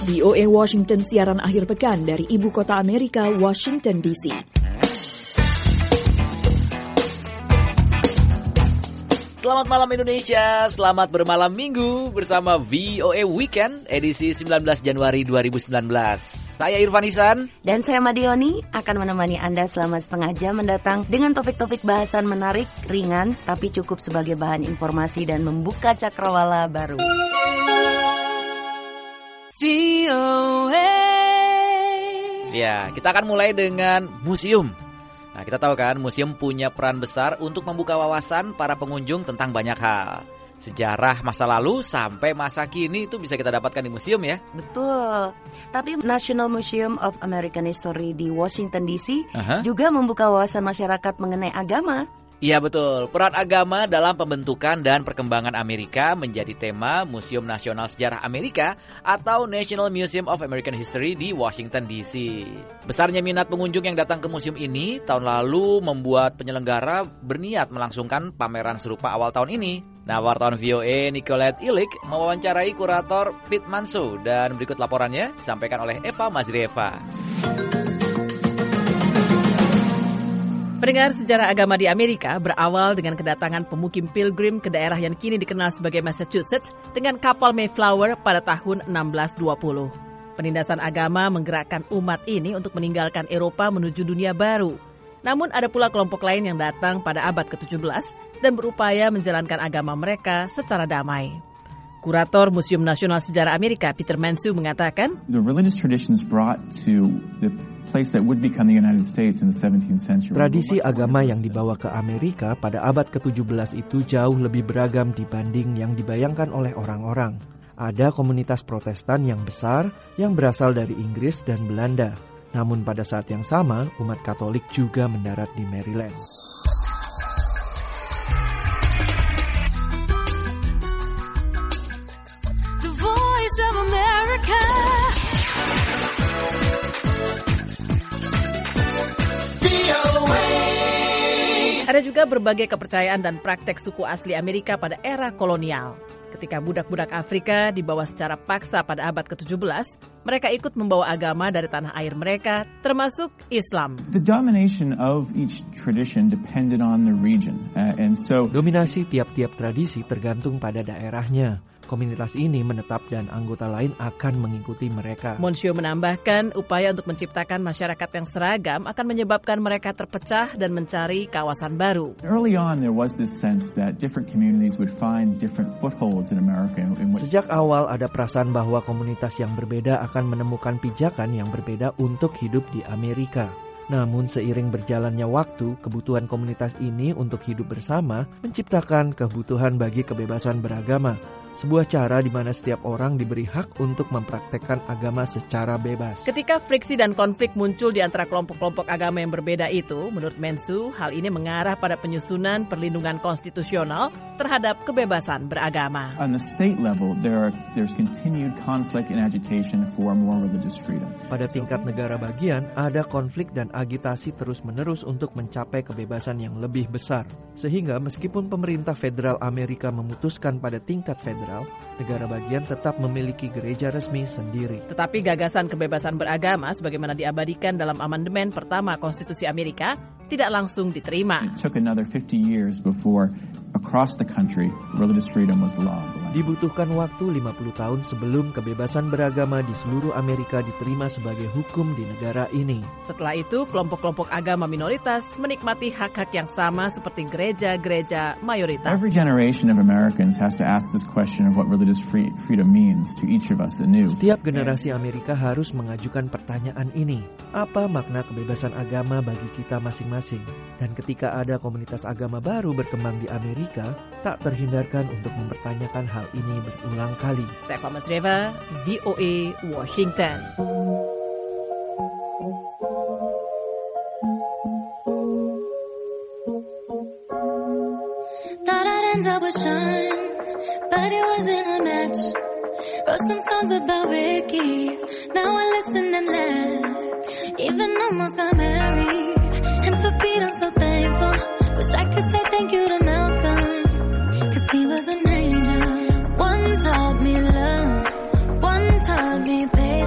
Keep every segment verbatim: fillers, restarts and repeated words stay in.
V O A Washington siaran akhir pekan dari ibu kota Amerika, Washington D C. Selamat malam Indonesia, selamat bermalam minggu bersama V O A Weekend edisi sembilan belas Januari dua ribu sembilan belas. Saya Irfan Ihsan. Dan saya Madioni akan menemani Anda selama setengah jam mendatang dengan topik-topik bahasan menarik, ringan, tapi cukup sebagai bahan informasi dan membuka cakrawala baru. V O A. Ya, kita akan mulai dengan museum. Nah, kita tahu kan, museum punya peran besar untuk membuka wawasan para pengunjung tentang banyak hal. Sejarah masa lalu sampai masa kini itu bisa kita dapatkan di museum ya. Betul. Tapi National Museum of American History di Washington D C uh-huh. juga membuka wawasan masyarakat mengenai agama. Iya betul, peran agama dalam pembentukan dan perkembangan Amerika menjadi tema Museum Nasional Sejarah Amerika atau National Museum of American History di Washington D C. Besarnya minat pengunjung yang datang ke museum ini tahun lalu membuat penyelenggara berniat melangsungkan pameran serupa awal tahun ini. Nah, wartawan V O A Nicolette Illich mewawancarai kurator Pete Manso dan berikut laporannya disampaikan oleh Eva Mazrieva. Pendengar, sejarah agama di Amerika berawal dengan kedatangan pemukim Pilgrim ke daerah yang kini dikenal sebagai Massachusetts dengan kapal Mayflower pada tahun enam belas dua puluh. Penindasan agama menggerakkan umat ini untuk meninggalkan Eropa menuju dunia baru. Namun ada pula kelompok lain yang datang pada abad ketujuh belas dan berupaya menjalankan agama mereka secara damai. Kurator Museum Nasional Sejarah Amerika Peter Mansu mengatakan, The religious traditions brought to the place that would become the United States in the seventeenth century. Tradisi agama yang dibawa ke Amerika pada abad ketujuh belas itu jauh lebih beragam dibanding yang dibayangkan oleh orang-orang. Ada komunitas Protestan yang besar yang berasal dari Inggris dan Belanda. Namun pada saat yang sama, umat Katolik juga mendarat di Maryland. The Voice of America. Ada juga berbagai kepercayaan dan praktek suku asli Amerika pada era kolonial. Ketika budak-budak Afrika dibawa secara paksa pada abad ketujuh belas, mereka ikut membawa agama dari tanah air mereka, termasuk Islam. The domination of each tradition depended on the region, uh, and so dominasi tiap-tiap tradisi tergantung pada daerahnya. Komunitas ini menetap dan anggota lain akan mengikuti mereka. Monsieur menambahkan, upaya untuk menciptakan masyarakat yang seragam akan menyebabkan mereka terpecah dan mencari kawasan baru. Early on there was this sense that different communities would find different footholds in America. In which... Sejak awal ada perasaan bahwa komunitas yang berbeda akan menemukan pijakan yang berbeda untuk hidup di Amerika. Namun seiring berjalannya waktu, kebutuhan komunitas ini untuk hidup bersama menciptakan kebutuhan bagi kebebasan beragama. Sebuah cara di mana setiap orang diberi hak untuk mempraktekkan agama secara bebas. Ketika friksi dan konflik muncul di antara kelompok-kelompok agama yang berbeda itu, menurut Mansu, hal ini mengarah pada penyusunan perlindungan konstitusional terhadap kebebasan beragama. On the state level, there are there's continued conflict and agitation for more religious freedom. Pada tingkat negara bagian, ada konflik dan agitasi terus-menerus untuk mencapai kebebasan yang lebih besar. Sehingga meskipun pemerintah federal Amerika memutuskan pada tingkat federal, negara bagian tetap memiliki gereja resmi sendiri. Tetapi gagasan kebebasan beragama sebagaimana diabadikan dalam amandemen pertama Konstitusi Amerika tidak langsung diterima. It took another fifty years before across the country religious freedom was the law of the land. Dibutuhkan waktu lima puluh tahun sebelum kebebasan beragama di seluruh Amerika diterima sebagai hukum di negara ini. Setelah itu, kelompok-kelompok agama minoritas menikmati hak-hak yang sama seperti gereja-gereja mayoritas. Every generation of Americans has to ask this question of what religious free, freedom means to each of us anew. Setiap generasi Amerika harus mengajukan pertanyaan ini. Apa makna kebebasan agama bagi kita masing-masing? Dan ketika ada komunitas agama baru berkembang di Amerika, tak terhindarkan untuk mempertanyakan hal ini berulang kali. Saya Eva Mazrieva, V O A, Washington. Thought I'd end up with Sean, but it wasn't a match. Wrote some songs about Ricky, now I listen and laugh. Even almost got married, and for Pete I'm so thankful. Wish I could say thank you to Malcolm, cause he was an angel. One taught me love, one taught me patience.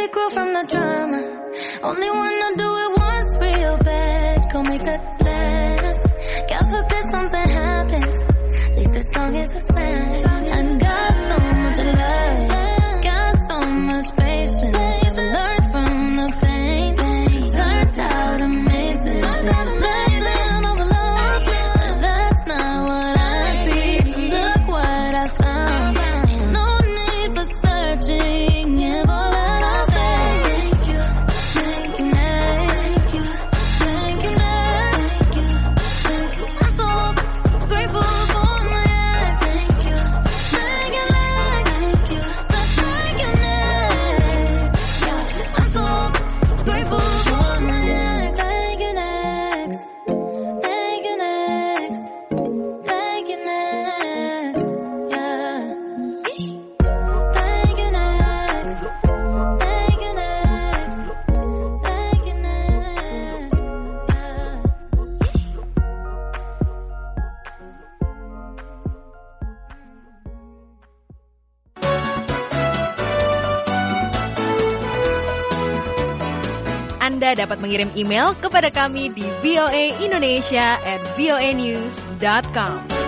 we grew from the drama. Only wanna do it once real bad. Go make that last. God forbid something happens. At least this song is a smash. I got so much love, got so much patience. Learned from the pain, turned out amazing. Legend of love, but that's not what I see. Look what I found. Ain't no need for searching. Give all that I say. Thank you, thank you, thank you, thank you, thank you, thank you. I'm so grateful for my ex. Thank you, thank you, thank you, so thank you next. I'm so grateful for my ex. Thank you next, thank you next, thank you next, yeah. Thank you next, thank you next, thank you next, yeah. Anda dapat mengirim email kepada kami di voa indonesia at voanews dot com.